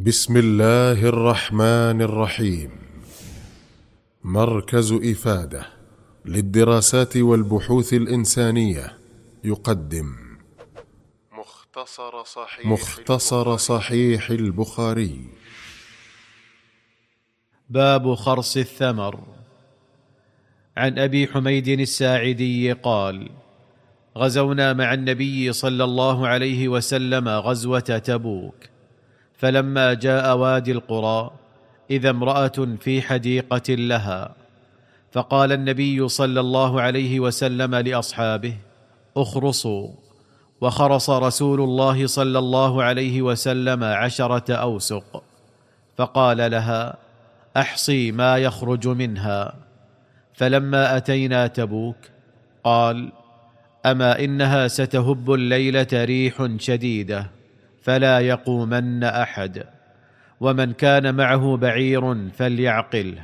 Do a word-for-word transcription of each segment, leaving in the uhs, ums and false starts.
بسم الله الرحمن الرحيم. مركز إفادة للدراسات والبحوث الإنسانية يقدم مختصر صحيح, مختصر صحيح البخاري. باب خرص الثمر. عن أبي حميد الساعدي قال: غزونا مع النبي صلى الله عليه وسلم غزوة تبوك، فلما جاء وادي القرى إذا امرأة في حديقة لها، فقال النبي صلى الله عليه وسلم لأصحابه: اخرصوا. وخرص رسول الله صلى الله عليه وسلم عشرة أوسق، فقال لها: أحصي ما يخرج منها. فلما أتينا تبوك قال: أما إنها ستهب الليلة ريح شديدة فلا يقومن أحد، ومن كان معه بعير فليعقله.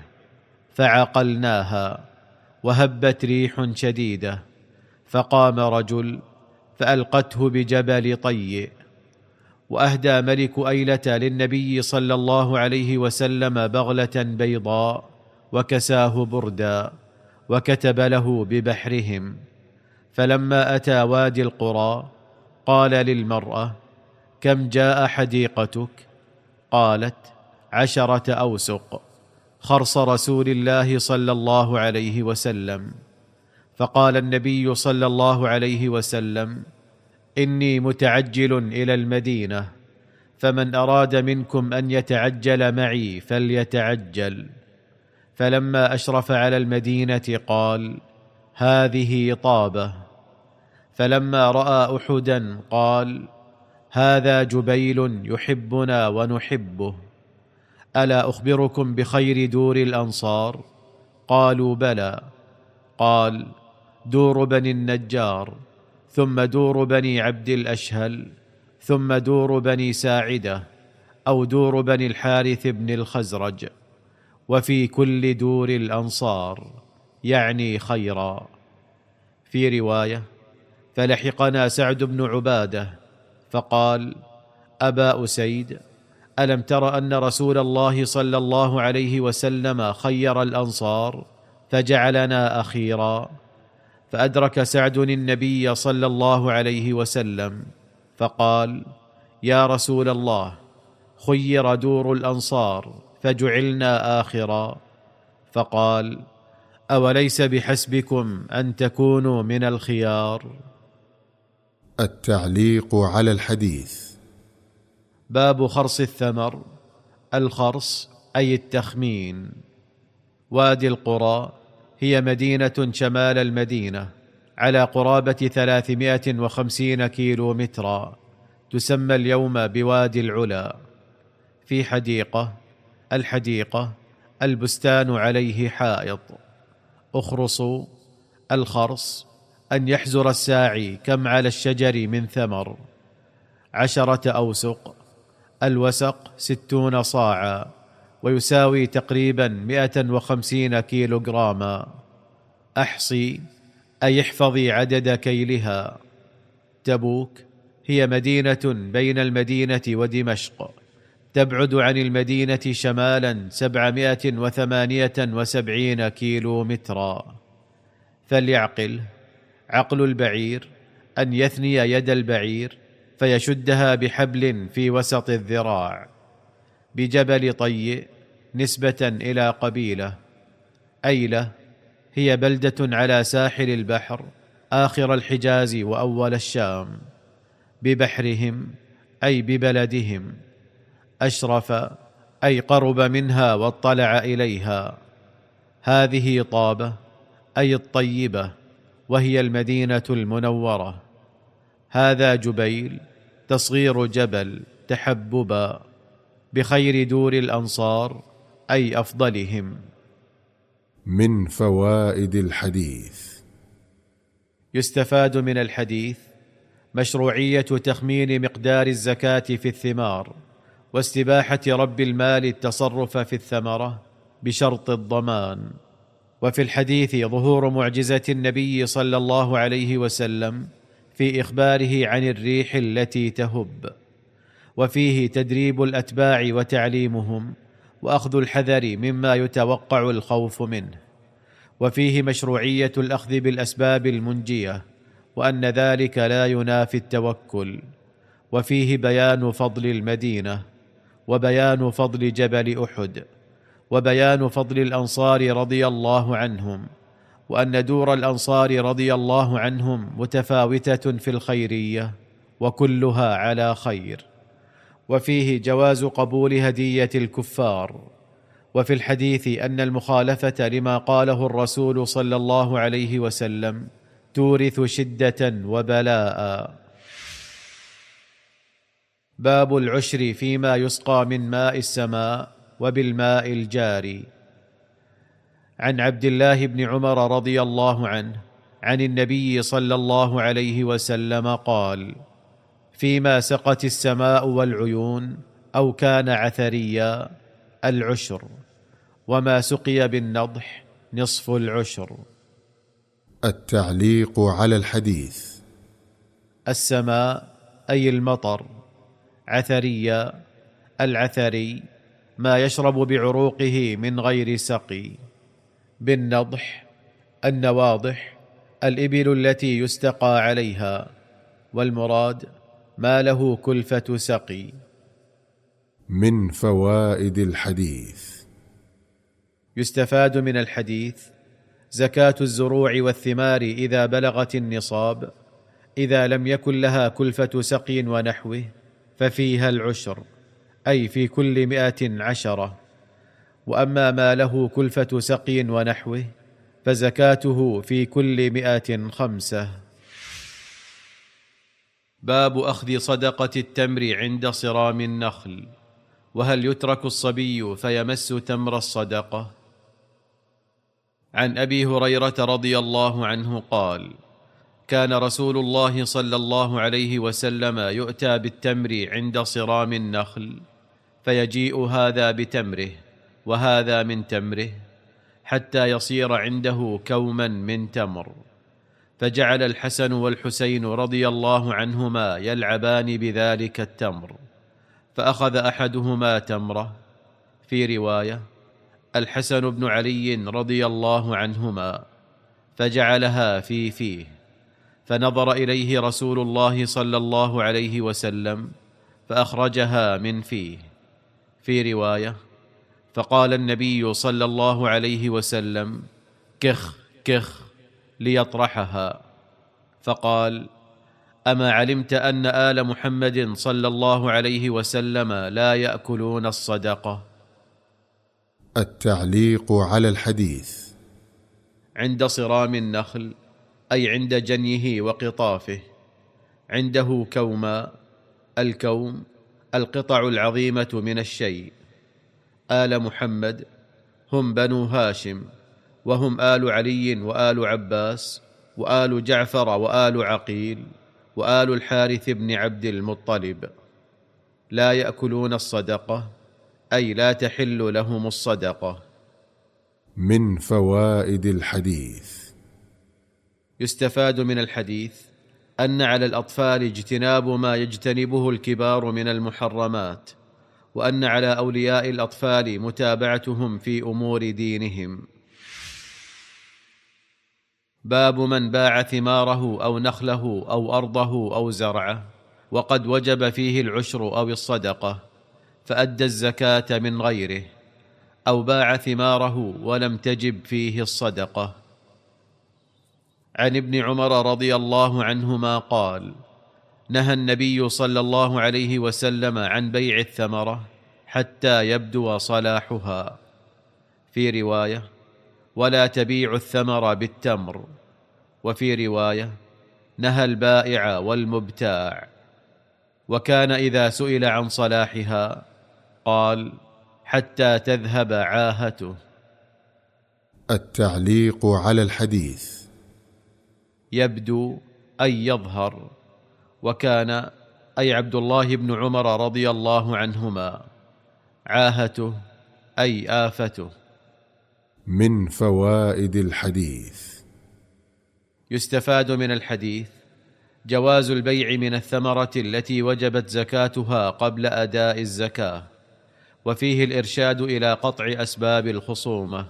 فعقلناها وهبت ريح شديدة، فقام رجل فألقته بجبل طيء. وأهدى ملك أيلة للنبي صلى الله عليه وسلم بغلة بيضاء وكساه بردا، وكتب له ببحرهم. فلما أتى وادي القرى قال للمرأة: كم جاء حديقتك؟ قالت: عشرة أوسق، خرص رسول الله صلى الله عليه وسلم. فقال النبي صلى الله عليه وسلم: إني متعجل إلى المدينة، فمن أراد منكم أن يتعجل معي فليتعجل. فلما أشرف على المدينة قال: هذه طابة. فلما رأى أحدا قال: هذا جبيل يحبنا ونحبه، ألا أخبركم بخير دور الأنصار؟ قالوا: بلى. قال: دور بني النجار، ثم دور بني عبد الأشهل، ثم دور بني ساعدة، أو دور بني الحارث بن الخزرج، وفي كل دور الأنصار، يعني خيرا. في رواية: فلحقنا سعد بن عبادة فقال: أبا أسيد، ألم تر أن رسول الله صلى الله عليه وسلم خير الأنصار فجعلنا أخيرا؟ فأدرك سعد النبي صلى الله عليه وسلم فقال: يا رسول الله، خير دور الأنصار فجعلنا آخرا. فقال: أوليس بحسبكم أن تكونوا من الخيار؟ التعليق على الحديث. باب خرص الثمر. الخرص أي التخمين. وادي القرى هي مدينة شمال المدينة على قرابة ثلاثمائة وخمسين كيلو مترا، تسمى اليوم بوادي العلا. في حديقة، الحديقة البستان عليه حائط. اخرصوا. الخرص أن يحزر الساعي كم على الشجر من ثمر. عشرة أوسق، الوسق ستون صاعا، ويساوي تقريبا مئة وخمسين كيلو جراما. أحصي أي احفظي عدد كيلها. تبوك هي مدينة بين المدينة ودمشق، تبعد عن المدينة شمالا سبعمائة وثمانية وسبعين كيلو مترا. فليعقل. عقل البعير أن يثني يد البعير فيشدها بحبل في وسط الذراع. بجبل طيء نسبة إلى قبيلة. أيلة هي بلدة على ساحل البحر آخر الحجاز وأول الشام. ببحرهم أي ببلدهم. أشرف أي قرب منها واطلع إليها. هذه طابة أي الطيبة، وهي المدينة المنورة. هذا جبيل تصغير جبل تحببا. بخير دور الأنصار أي أفضلهم. من فوائد الحديث: يستفاد من الحديث مشروعية تخمين مقدار الزكاة في الثمار، واستباحة رب المال التصرف في الثمرة بشرط الضمان. وفي الحديث ظهور معجزة النبي صلى الله عليه وسلم في إخباره عن الريح التي تهب. وفيه تدريب الأتباع وتعليمهم وأخذ الحذر مما يتوقع الخوف منه. وفيه مشروعية الأخذ بالأسباب المنجية، وأن ذلك لا ينافي التوكل. وفيه بيان فضل المدينة، وبيان فضل جبل أحد، وبيان فضل الأنصار رضي الله عنهم، وأن دور الأنصار رضي الله عنهم متفاوتة في الخيرية وكلها على خير. وفيه جواز قبول هدية الكفار. وفي الحديث أن المخالفة لما قاله الرسول صلى الله عليه وسلم تورث شدة وبلاء. باب العشر فيما يسقى من ماء السماء وبالماء الجاري. عن عبد الله بن عمر رضي الله عنه عن النبي صلى الله عليه وسلم قال: فيما سقت السماء والعيون أو كان عثريا العشر، وما سقي بالنضح نصف العشر. التعليق على الحديث. السماء أي المطر، عثريا العثري ما يشرب بعروقه من غير سقي. بالنضح النواضح الإبل التي يستقى عليها، والمراد ما له كلفة سقي. من فوائد الحديث: يستفاد من الحديث زكاة الزروع والثمار إذا بلغت النصاب، إذا لم يكن لها كلفة سقي ونحوه ففيها العشر، أي في كل مئة عشرة. وأما ما له كلفة سقي ونحوه فزكاته في كل مئة خمسة. باب أخذ صدقة التمر عند صرام النخل، وهل يترك الصبي فيمس تمر الصدقة؟ عن أبي هريرة رضي الله عنه قال: كان رسول الله صلى الله عليه وسلم يؤتى بالتمر عند صرام النخل، فيجيء هذا بتمره وهذا من تمره، حتى يصير عنده كوما من تمر. فجعل الحسن والحسين رضي الله عنهما يلعبان بذلك التمر، فأخذ أحدهما تمرة. في رواية: الحسن بن علي رضي الله عنهما، فجعلها في فيه، فنظر إليه رسول الله صلى الله عليه وسلم فأخرجها من فيه. في رواية: فقال النبي صلى الله عليه وسلم: كخ كخ، ليطرحها. فقال: أما علمت أن آل محمد صلى الله عليه وسلم لا يأكلون الصدقة؟ التعليق على الحديث. عند صرام النخل أي عند جنيه وقطافه. عنده كوما، الكوم القطع العظيمة من الشيء. آل محمد هم بنو هاشم، وهم آل علي وآل عباس وآل جعفر وآل عقيل وآل الحارث بن عبد المطلب. لا يأكلون الصدقة أي لا تحل لهم الصدقة. من فوائد الحديث: يستفاد من الحديث أن على الأطفال اجتناب ما يجتنبه الكبار من المحرمات، وأن على أولياء الأطفال متابعتهم في أمور دينهم. باب من باع ثماره أو نخله أو أرضه أو زرعه وقد وجب فيه العشر أو الصدقة، فأدى الزكاة من غيره، أو باع ثماره ولم تجب فيه الصدقة. عن ابن عمر رضي الله عنهما قال: نهى النبي صلى الله عليه وسلم عن بيع الثمرة حتى يبدو صلاحها. في رواية: ولا تبيع الثمر بالتمر. وفي رواية: نهى البائع والمبتاع. وكان إذا سئل عن صلاحها قال: حتى تذهب عاهته. التعليق على الحديث. يبدو أي يظهر، وكان أي عبد الله بن عمر رضي الله عنهما، عاهته أي آفته. من فوائد الحديث: يستفاد من الحديث جواز البيع من الثمرة التي وجبت زكاتها قبل أداء الزكاة، وفيه الإرشاد إلى قطع أسباب الخصومة.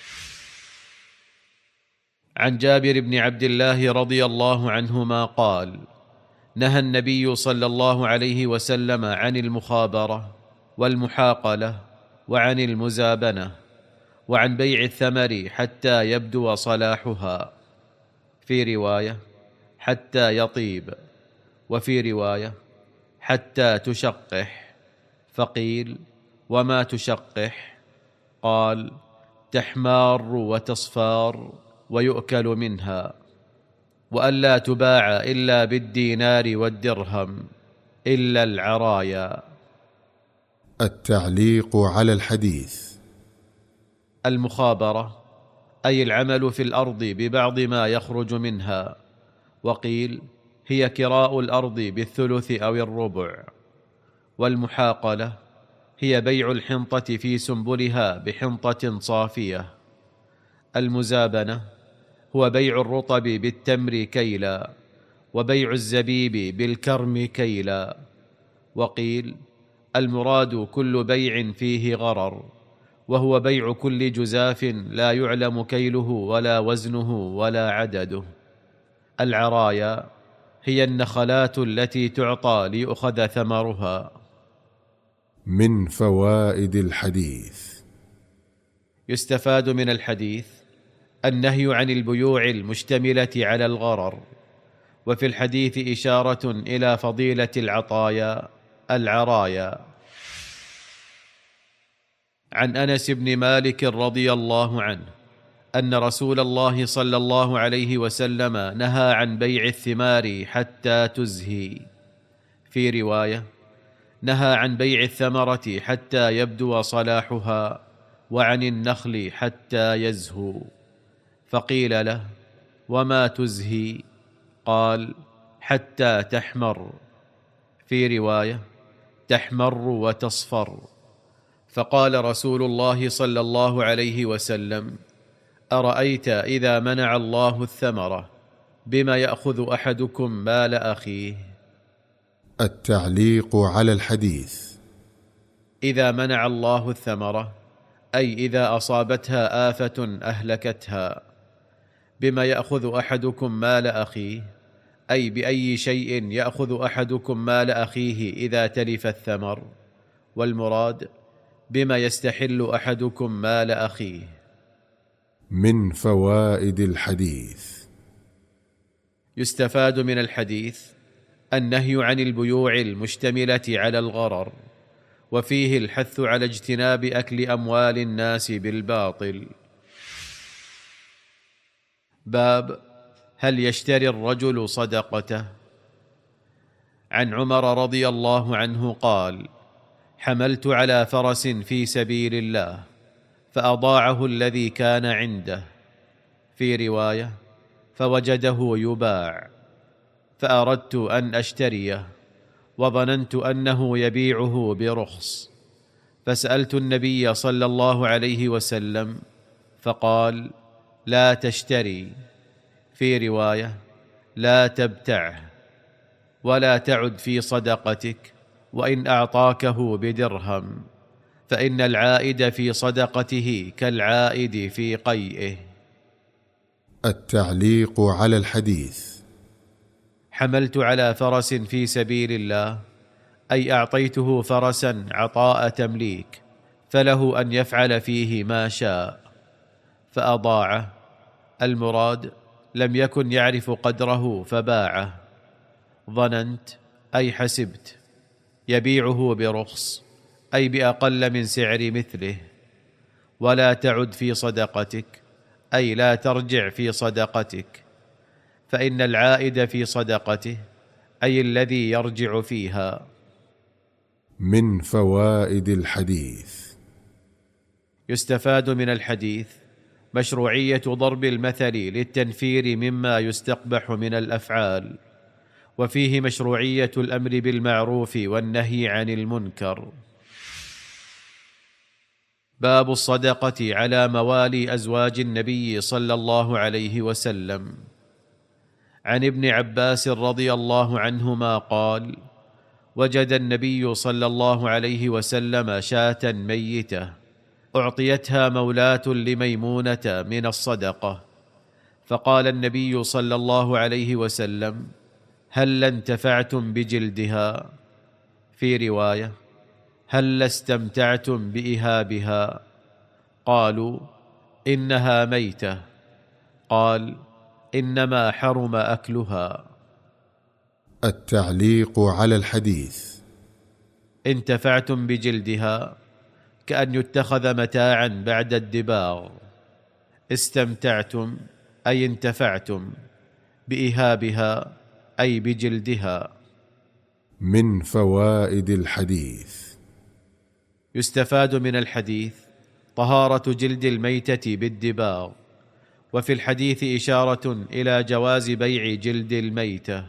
عن جابر بن عبد الله رضي الله عنهما قال: نهى النبي صلى الله عليه وسلم عن المخابرة والمحاقلة وعن المزابنة وعن بيع الثمر حتى يبدو صلاحها، في رواية حتى يطيب، وفي رواية حتى تشقح. فقيل: وما تشقح؟ قال: تحمار وتصفار ويؤكل منها، وألا تباع إلا بالدينار والدرهم إلا العرايا. التعليق على الحديث. المخابرة أي العمل في الأرض ببعض ما يخرج منها، وقيل هي كراء الأرض بالثلث أو الربع. والمحاقلة هي بيع الحنطة في سنبلها بحنطة صافية. المزابنة هو بيع الرطب بالتمر كيلا، وبيع الزبيب بالكرم كيلا. وقيل المراد كل بيع فيه غرر، وهو بيع كل جزاف لا يعلم كيله ولا وزنه ولا عدده. العرايا هي النخلات التي تعطى ليؤخذ ثمرها. من فوائد الحديث: يستفاد من الحديث النهي عن البيوع المشتملة على الغرر، وفي الحديث إشارة إلى فضيلة العطايا العرايا. عن أنس بن مالك رضي الله عنه أن رسول الله صلى الله عليه وسلم نهى عن بيع الثمار حتى تزهي، في رواية نهى عن بيع الثمرة حتى يبدو صلاحها، وعن النخل حتى يزهو. فقيل له: وما تزهي؟ قال: حتى تحمر، في رواية تحمر وتصفر. فقال رسول الله صلى الله عليه وسلم: أرأيت إذا منع الله الثمرة بما يأخذ أحدكم مال أخيه؟ التعليق على الحديث: إذا منع الله الثمرة أي إذا أصابتها آفة أهلكتها. بما يأخذ أحدكم مال أخيه أي بأي شيء يأخذ أحدكم مال أخيه إذا تلف الثمر، والمراد بما يستحل أحدكم مال أخيه. من فوائد الحديث: يستفاد من الحديث النهي عن البيوع المشتملة على الغرر، وفيه الحث على اجتناب أكل أموال الناس بالباطل. باب هل يشتري الرجل صدقته؟ عن عمر رضي الله عنه قال: حملت على فرس في سبيل الله فأضاعه الذي كان عنده، في رواية فوجده يباع، فأردت أن أشتريه وظننت أنه يبيعه برخص، فسألت النبي صلى الله عليه وسلم فقال: لا تشتري، في رواية لا تبتعه، ولا تعد في صدقتك وإن أعطاكه بدرهم، فإن العائد في صدقته كالعائد في قيئه. التعليق على الحديث: حملت على فرس في سبيل الله أي أعطيته فرسا عطاء تمليك، فله أن يفعل فيه ما شاء، فأضاعه، المراد لم يكن يعرف قدره فباعه. ظننت أي حسبت، يبيعه برخص أي بأقل من سعر مثله. ولا تعد في صدقتك أي لا ترجع في صدقتك، فإن العائد في صدقته أي الذي يرجع فيها. من فوائد الحديث: يستفاد من الحديث مشروعية ضرب المثل للتنفير مما يستقبح من الأفعال، وفيه مشروعية الأمر بالمعروف والنهي عن المنكر. باب الصدقة على موالي أزواج النبي صلى الله عليه وسلم. عن ابن عباس رضي الله عنهما قال: وجد النبي صلى الله عليه وسلم شاة ميتة أعطيتها مولاة لميمونة من الصدقة، فقال النبي صلى الله عليه وسلم: هل انتفعتم بجلدها؟ في رواية: هل استمتعتم بإهابها؟ قالوا: إنها ميتة. قال: إنما حرم أكلها. التعليق على الحديث: انتفعتم بجلدها كأن يتخذ متاعا بعد الدباغ. استمتعتم أي انتفعتم، بإهابها أي بجلدها. من فوائد الحديث: يستفاد من الحديث طهارة جلد الميتة بالدباغ، وفي الحديث إشارة إلى جواز بيع جلد الميتة.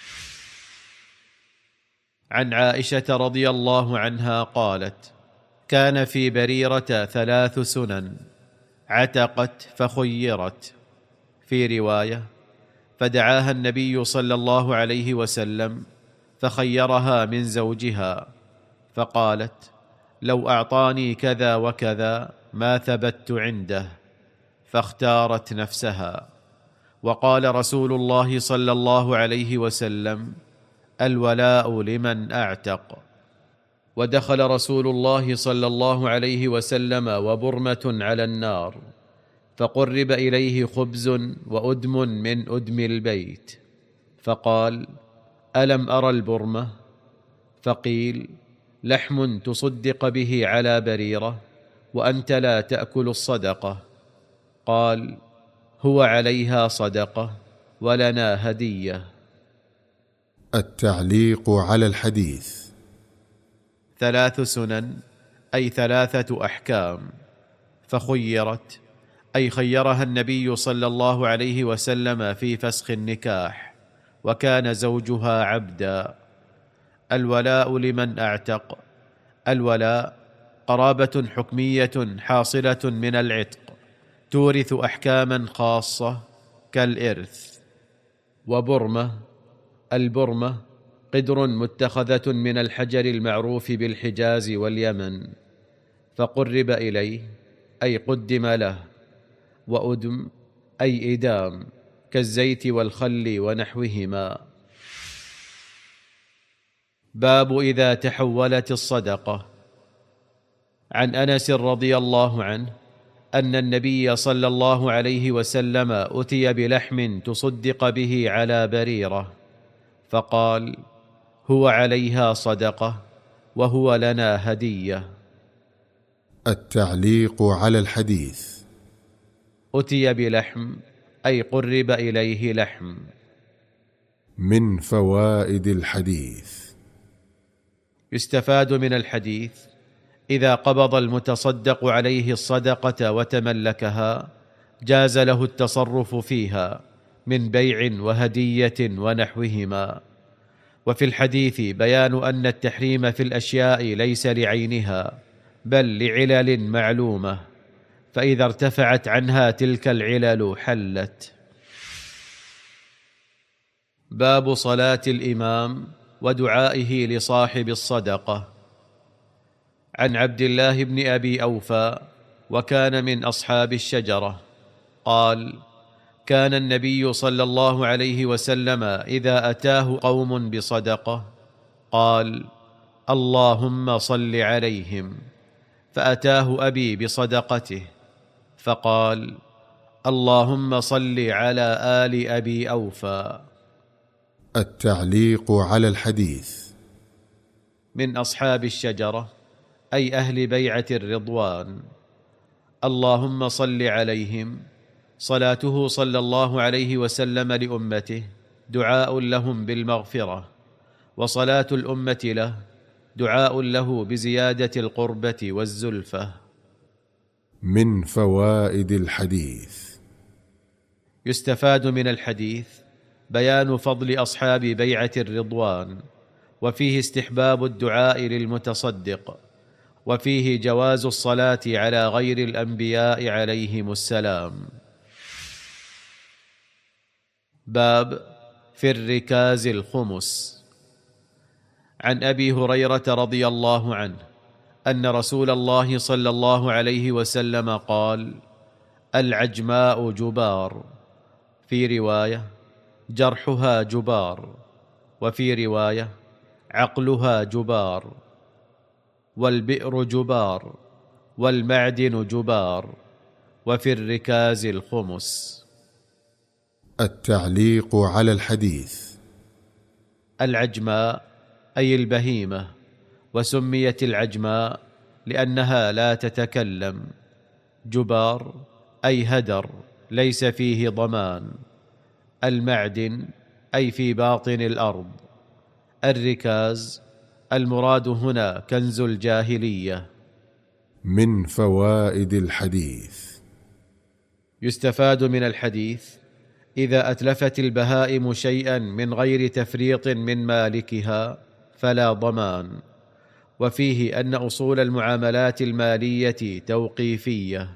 عن عائشة رضي الله عنها قالت: كان في بريرة ثلاث سنن: عتقت فخيرت. في رواية: فدعاها النبي صلى الله عليه وسلم فخيرها من زوجها، فقالت: لو أعطاني كذا وكذا ما ثبت عنده، فاختارت نفسها. وقال رسول الله صلى الله عليه وسلم: الولاء لمن أعتق. ودخل رسول الله صلى الله عليه وسلم وبرمة على النار، فقرب إليه خبز وأدم من أدم البيت، فقال: ألم أرى البرمة؟ فقيل: لحم تصدق به على بريرة وأنت لا تأكل الصدقة. قال: هو عليها صدقة ولنا هدية. التعليق على الحديث: ثلاث سنن أي ثلاثة أحكام. فخيرت أي خيرها النبي صلى الله عليه وسلم في فسخ النكاح، وكان زوجها عبدا. الولاء لمن أعتق. الولاء قرابة حكمية حاصلة من العتق، تورث أحكاما خاصة كالإرث. وبرمة، البرمة قدر متخذة من الحجر المعروف بالحجاز واليمن، فقرب إليه أي قدم له. وأدم أي إدام كالزيت والخل ونحوهما. باب إذا تحولت الصدقة. عن أنس رضي الله عنه أن النبي صلى الله عليه وسلم أتي بلحم تصدق به على بريرة، فقال: هو عليها صدقة وهو لنا هدية. التعليق على الحديث: أتي بلحم أي قرب إليه لحم. من فوائد الحديث: يستفاد من الحديث إذا قبض المتصدق عليه الصدقة وتملكها جاز له التصرف فيها من بيع وهدية ونحوهما. وفي الحديث بيان أن التحريم في الأشياء ليس لعينها بل لعلل معلومة، فإذا ارتفعت عنها تلك العلل حلت. باب صلاة الإمام ودعائه لصاحب الصدقة. عن عبد الله بن أبي أوفى وكان من أصحاب الشجرة قال: كان النبي صلى الله عليه وسلم إذا أتاه قوم بصدقة قال: اللهم صل عليهم، فأتاه أبي بصدقته فقال: اللهم صل على آل أبي أوفى. التعليق على الحديث: من أصحاب الشجرة أي أهل بيعة الرضوان. اللهم صل عليهم، صلاته صلى الله عليه وسلم لأمته دعاء لهم بالمغفرة، وصلاة الأمة له دعاء له بزيادة القربة والزلفة. من فوائد الحديث: يستفاد من الحديث بيان فضل أصحاب بيعة الرضوان، وفيه استحباب الدعاء للمتصدق، وفيه جواز الصلاة على غير الأنبياء عليهم السلام. باب في الركاز الخمس. عن أبي هريرة رضي الله عنه أن رسول الله صلى الله عليه وسلم قال: العجماء جبار، في رواية جرحها جبار، وفي رواية عقلها جبار، والبئر جبار، والمعدن جبار، وفي الركاز الخمس. التعليق على الحديث. العجماء أي البهيمة، وسميت العجماء لأنها لا تتكلم. جبار أي هدر ليس فيه ضمان. المعدن أي في باطن الأرض. الركاز المراد هنا كنز الجاهلية. من فوائد الحديث: يستفاد من الحديث إذا أتلفت البهائم شيئا من غير تفريط من مالكها فلا ضمان. وفيه أن أصول المعاملات المالية توقيفية.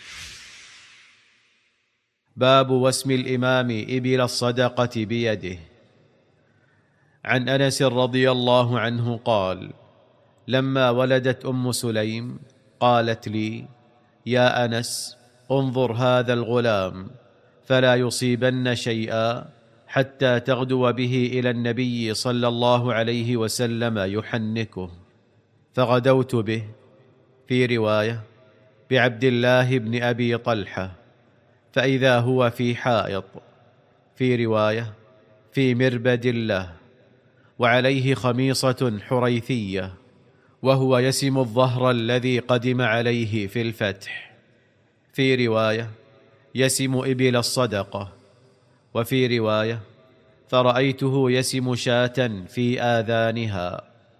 باب وسم الإمام إبل الصدقة بيده. عن أنس رضي الله عنه قال: لما ولدت أم سليم قالت لي: يا أنس، انظر هذا الغلام فلا يصيبن شيئا حتى تغدو به إلى النبي صلى الله عليه وسلم يحنكه. فغدوت به، في رواية بعبد الله بن أبي طلحة، فإذا هو في حائط، في رواية في مربد له، وعليه خميصة حريثية، وهو يسم الظهر الذي قدم عليه في الفتح، في رواية يسم إبل الصدقة، وفي رواية فرأيته يسم شاة في آذانها.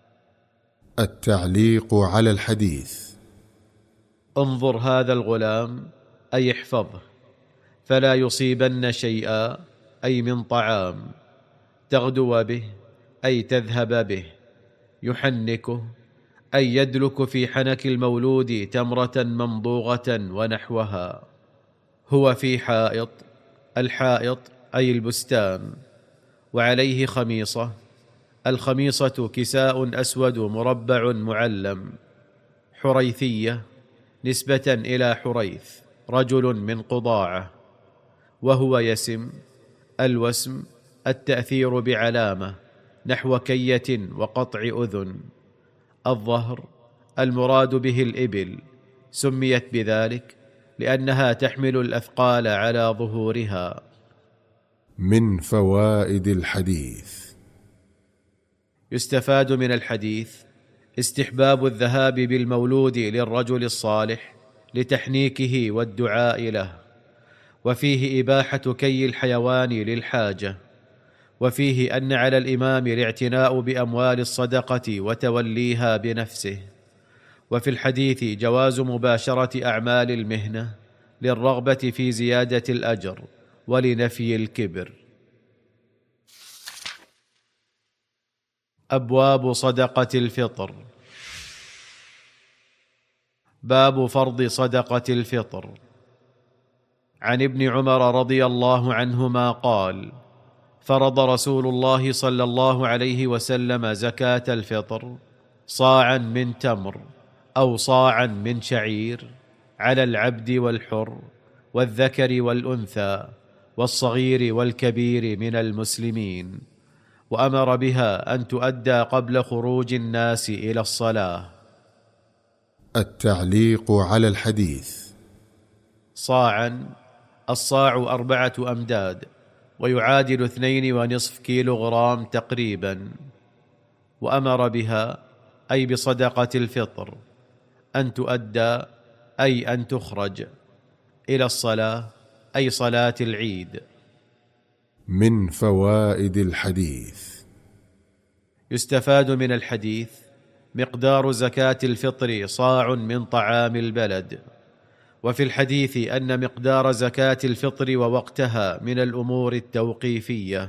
التعليق على الحديث: انظر هذا الغلام أي احفظه، فلا يصيبن شيئا أي من طعام، تغدو به أي تذهب به، يحنكه أي يدلك في حنك المولود تمرة ممضوغة ونحوها. هو في حائط، الحائط أي البستان، وعليه خميصة، الخميصة كساء أسود مربع معلم، حريثية نسبة إلى حريث رجل من قضاعة، وهو يسم. الوسم التأثير بعلامة نحو كية وقطع أذن. الظهر المراد به الإبل، سميت بذلك لأنها تحمل الأثقال على ظهورها. من فوائد الحديث: يستفاد من الحديث استحباب الذهاب بالمولود للرجل الصالح لتحنيكه والدعاء له، وفيه إباحة كي الحيوان للحاجة، وفيه أن على الإمام الاعتناء بأموال الصدقة وتوليها بنفسه، وفي الحديث جواز مباشرة أعمال المهنة للرغبة في زيادة الأجر ولنفي الكبر. أبواب صدقة الفطر. باب فرض صدقة الفطر. عن ابن عمر رضي الله عنهما قال: فرض رسول الله صلى الله عليه وسلم زكاة الفطر صاعا من تمر أو صاعا من شعير على العبد والحر والذكر والأنثى والصغير والكبير من المسلمين، وأمر بها أن تؤدى قبل خروج الناس إلى الصلاة. التعليق على الحديث: صاعا الصاع أربعة أمداد، ويعادل اثنين ونصف كيلو غرام تقريبا. وأمر بها أي بصدقة الفطر أن تؤدى أي أن تخرج إلى الصلاة أي صلاة العيد. من فوائد الحديث: يستفاد من الحديث مقدار زكاة الفطر صاع من طعام البلد، وفي الحديث أن مقدار زكاة الفطر ووقتها من الأمور التوقيفية.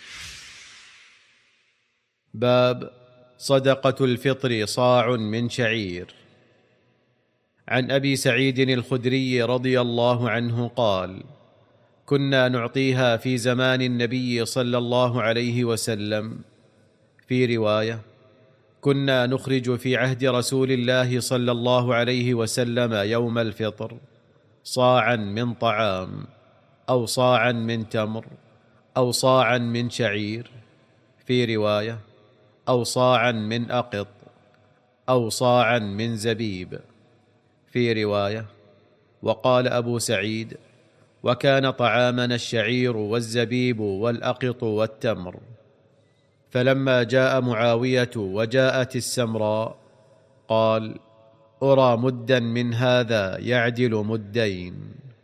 باب صدقة الفطر صاع من شعير. عن أبي سعيد الخدري رضي الله عنه قال: كنا نعطيها في زمان النبي صلى الله عليه وسلم. في رواية: كنا نخرج في عهد رسول الله صلى الله عليه وسلم يوم الفطر صاعا من طعام، أو صاعا من تمر، أو صاعا من شعير. في رواية: أو صاعا من أقط، أو صاعا من زبيب. في رواية: وقال أبو سعيد: وكان طعامنا الشعير والزبيب والأقط والتمر. فلما جاء معاوية وجاءت السمراء قال: أرى مدا من هذا يعدل مدين.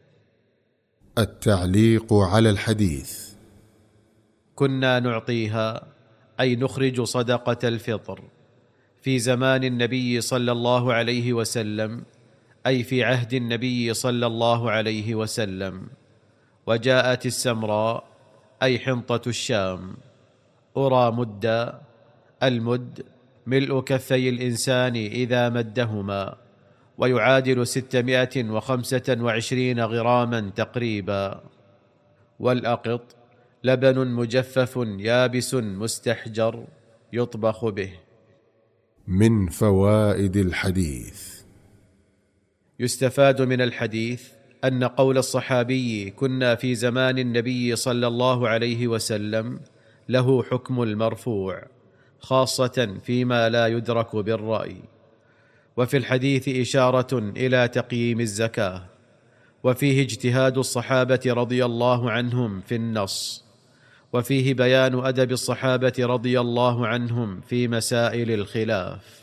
التعليق على الحديث. كنا نعطيها، أي نخرج صدقة الفطر، في زمان النبي صلى الله عليه وسلم، أي في عهد النبي صلى الله عليه وسلم. وجاءت السمراء، أي حنطة الشام. أرى مدا، المد ملء كفي الإنسان إذا مدهما، ويعادل ستمائة وخمسة وعشرين غراما تقريبا. والأقط لبن مجفف يابس مستحجر يطبخ به. من فوائد الحديث: يستفاد من الحديث أن قول الصحابي كنا في زمان النبي صلى الله عليه وسلم له حكم المرفوع، خاصة فيما لا يدرك بالرأي. وفي الحديث إشارة إلى تقييم الزكاة، وفيه اجتهاد الصحابة رضي الله عنهم في النص، وفيه بيان أدب الصحابة رضي الله عنهم في مسائل الخلاف.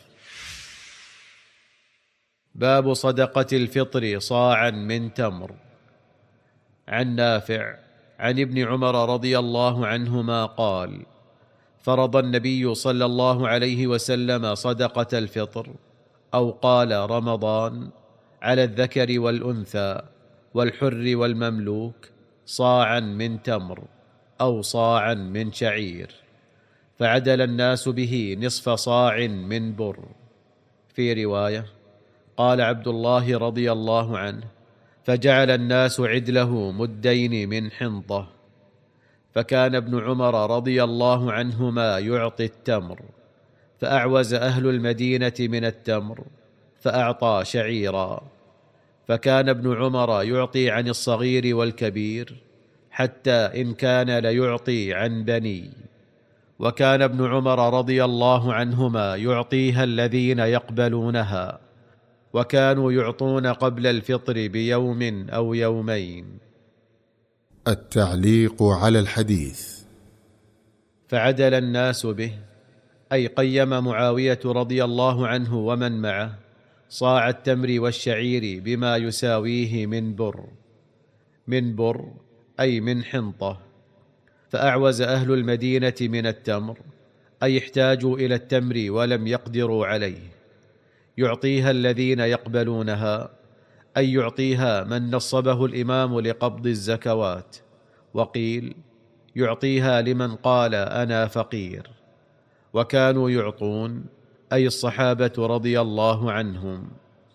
باب صدقة الفطر صاعا من تمر. عن نافع عن ابن عمر رضي الله عنهما قال: فرض النبي صلى الله عليه وسلم صدقة الفطر، أو قال رمضان، على الذكر والأنثى والحر والمملوك صاعا من تمر، أو صاعا من شعير، فعدل الناس به نصف صاع من بر. في رواية: قال عبد الله رضي الله عنه: فجعل الناس عدله مدين من حنطة. فكان ابن عمر رضي الله عنهما يعطي التمر، فأعوز أهل المدينة من التمر فأعطى شعيرا. فكان ابن عمر يعطي عن الصغير والكبير، حتى إن كان ليعطي عن بني. وكان ابن عمر رضي الله عنهما يعطيها الذين يقبلونها، وكانوا يعطون قبل الفطر بيوم أو يومين. التعليق على الحديث. فعدل الناس به، أي قيم معاوية رضي الله عنه ومن معه صاع التمر والشعير بما يساويه من بر. من بر أي من حنطة. فأعوز أهل المدينة من التمر، أي احتاجوا إلى التمر ولم يقدروا عليه، يعطيها الذين يقبلونها، أي يعطيها من نصبه الإمام لقبض الزكوات. وقيل يعطيها لمن قال أنا فقير. وكانوا يعطون، أي الصحابة رضي الله عنهم.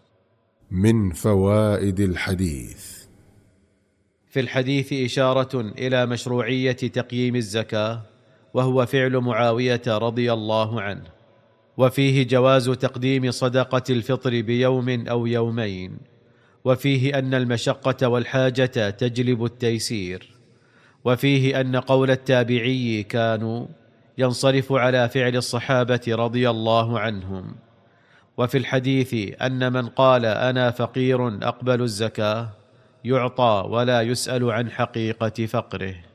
من فوائد الحديث. في الحديث إشارة إلى مشروعية تقييم الزكاة، وهو فعل معاوية رضي الله عنه. وفيه جواز تقديم صدقة الفطر بيوم أو يومين، وفيه أن المشقة والحاجة تجلب التيسير، وفيه أن قول التابعي كانوا ينصرف على فعل الصحابة رضي الله عنهم. وفي الحديث أن من قال أنا فقير أقبل الزكاة يعطى ولا يسأل عن حقيقة فقره.